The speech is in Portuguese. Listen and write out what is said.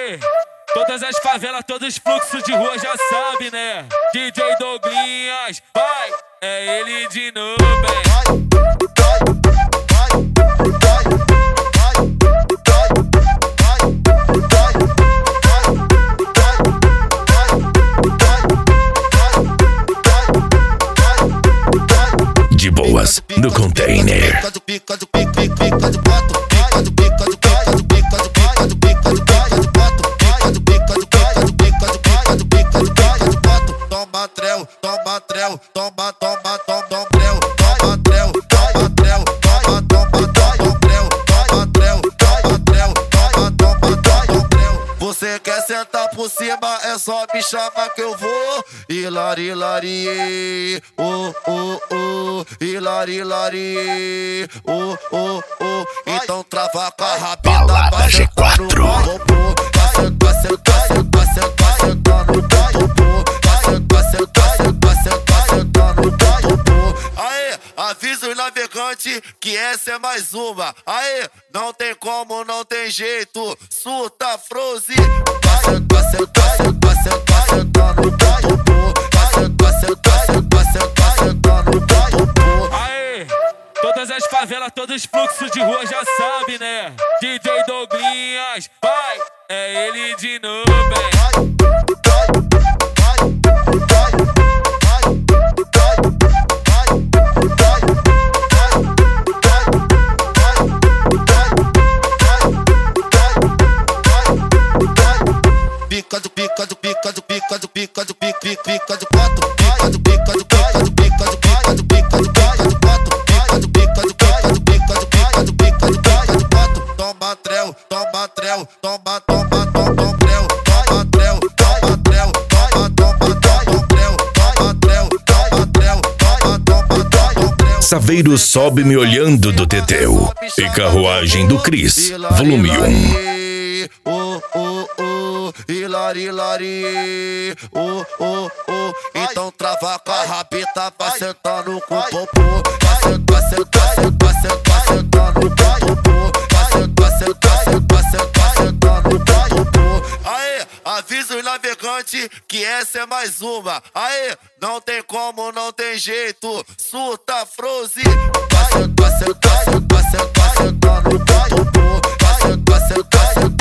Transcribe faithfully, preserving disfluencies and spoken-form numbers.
Aê, todas as favelas, todos os fluxos de rua já sabe, né? D J Douglinhas, vai, é ele de novo, hein? De boas, no container. Toma trel, toma trel, toma, toma, toma trel, toma trel, toma trel, toma, toma, toma trel, toma trel, toma trel, toma, toma, toma trel. Você quer sentar por cima, é só me chamar que eu vou. Hilari, hilari, oh, oh, oh, hilari, hilari, oh, oh, oh. Então trava com a rabita. Balada G quatro. Avisa os navegantes que essa é mais uma. Aê, não tem como, não tem jeito. Surta, froze. Passa, passa, passa, passa, passa, tá no popô. Passa, passa, passa, passa, passa, tá no popô. Aê, todas as favelas, todos os fluxos de rua já sabe, né? D J Douglinhas, vai, é ele de novo, hein? Pica do pica do pica do pica do pica do pica pica pica do quatro, pica do pica do pica do pica do pica do pica do pica do quatro, pica do pica do pica do pica do pica do pica do pica do quatro. Toma trel, toma trel, toma, toma, toma trel, toma trel, toma trel, toma, toma, toma trel, toma trel, toma trel, toma, toma, toma trel. Saveiro sobe me olhando do Teteu e Carruagem do Cris, volume um. Oh, oh, oh, hilari, hilari, oh, oh, oh. Então trava com a rabita, vai sentando com o popô. Vai sentando, vai sentando, vai sentando, vai sentando no popô. Vai sentando, vai sentando, vai sentando, vai sentando no popô. Aê, avisa os navegantes que essa é mais uma. Aê, não tem como, não tem jeito. Surta, froze. Vai sentando, vai sentando, vai sentando, vai sentando no popô. Vai sentando, vai sentando, vai sentando.